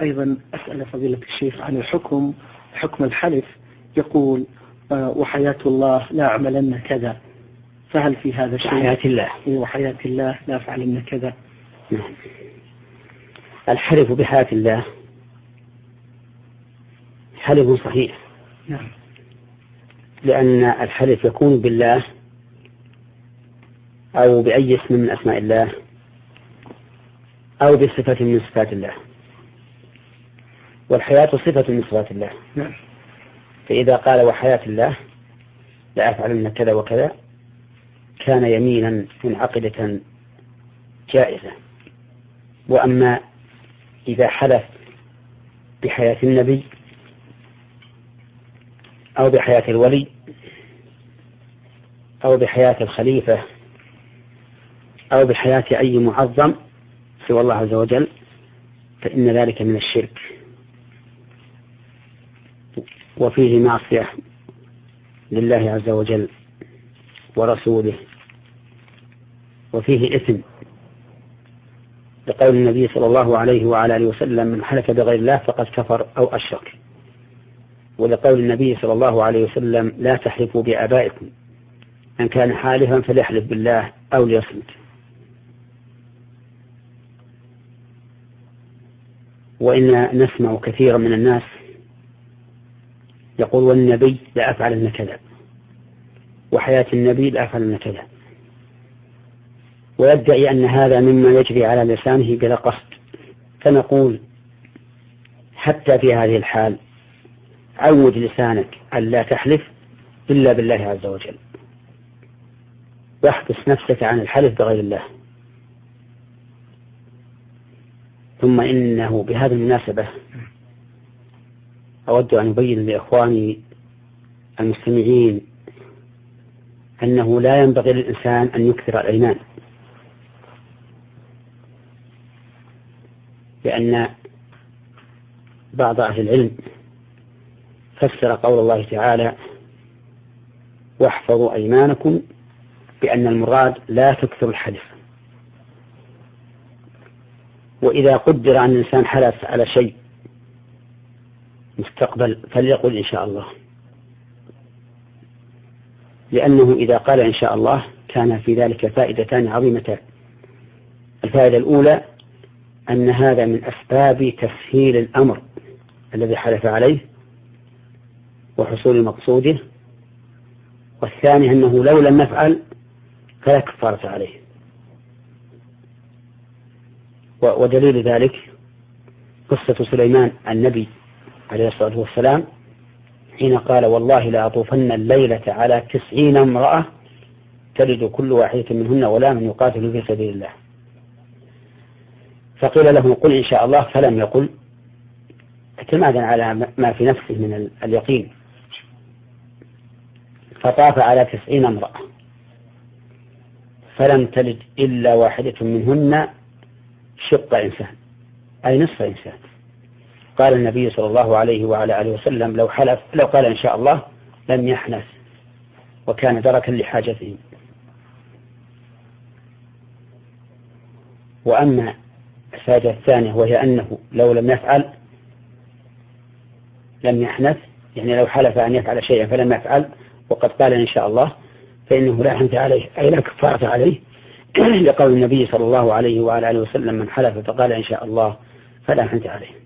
أيضا أسأل فضيلة الشيخ عن حكم الحلف. يقول وحياة الله لا أعملن كذا، فهل في هذا شيء؟ وحياة الله. وحياة الله لا أفعلن كذا. الحلف بحياة الله حلف صحيح. نعم. لأن الحلف يكون بالله أو بأي اسم من أسماء الله أو بصفة من صفات الله، والحياة صفة من صفات الله. نعم. فإذا قال وحياة الله لا أفعلن كذا وكذا كان يمينا منعقدة جائزة. وأما إذا حلف بحياة النبي أو بحياة الولي أو بحياة الخليفة أو بحياة أي معظم سوى الله عز وجل فإن ذلك من الشرك، وفيه معصية لله عز وجل ورسوله، وفيه إثم، لقول النبي صلى الله عليه وعلى آله وسلم من حلف بغير الله فقد كفر أو أشرك، ولقول النبي صلى الله عليه وسلم لا تحلفوا بآبائكم، من كان حالفا فليحلف بالله أو ليصمت. وإن نسمع كثيرا من الناس يقول والنبي لا أفعلن كذا، وحياة النبي لا أفعلن كذا، ويدعي أن هذا مما يجري على لسانه بلا قصد. فنقول حتى في هذه الحال عود لسانك أن لا تحلف إلا بالله عز وجل، واحبس نفسك عن الحلف بغير الله. ثم إنه بهذه المناسبة أود أن أبين لإخواني المستمعين أنه لا ينبغي للإنسان أن يكثر الأيمان، لأن بعض أهل العلم فسر قول الله تعالى واحفظوا أيمانكم بأن المراد لا تكثر الحلف. وإذا قدر أن الإنسان حلف على شيء مستقبل فليقل إن شاء الله، لأنه إذا قال إن شاء الله كان في ذلك فائدتان عظيمتان. الفائدة الأولى أن هذا من أسباب تسهيل الأمر الذي حلف عليه وحصول مقصوده، والثاني أنه لو لم نفعل فلا كفارة عليه. ودليل ذلك قصة سليمان النبي عليه الصلاة والسلام حين قال والله لا أطوفن الليلة على 90 امرأة تلد كل واحدة منهن ولا من يقاتل في سبيل الله، فقيل له قل إن شاء الله فلم يقل اعتمادا على ما في نفسه من اليقين، فطاف على 90 امرأة فلم تلد إلا واحدة منهن شق إنسان أي نصف إنسان. قال النبي صلى الله عليه وعلى آله وسلم لو قال إن شاء الله لم يحنث وكان دركا لحاجته. وأما الفائدة الثانية وهي أنه لو لم يفعل لم يحنث، يعني لو حلف أن يفعل شيئا فلم يفعل وقد قال إن شاء الله فإنه لا حنث عليه أي لا كفارة عليه، لقول النبي صلى الله عليه وعلى آله وسلم من حلف فقال إن شاء الله فلا حنث عليه.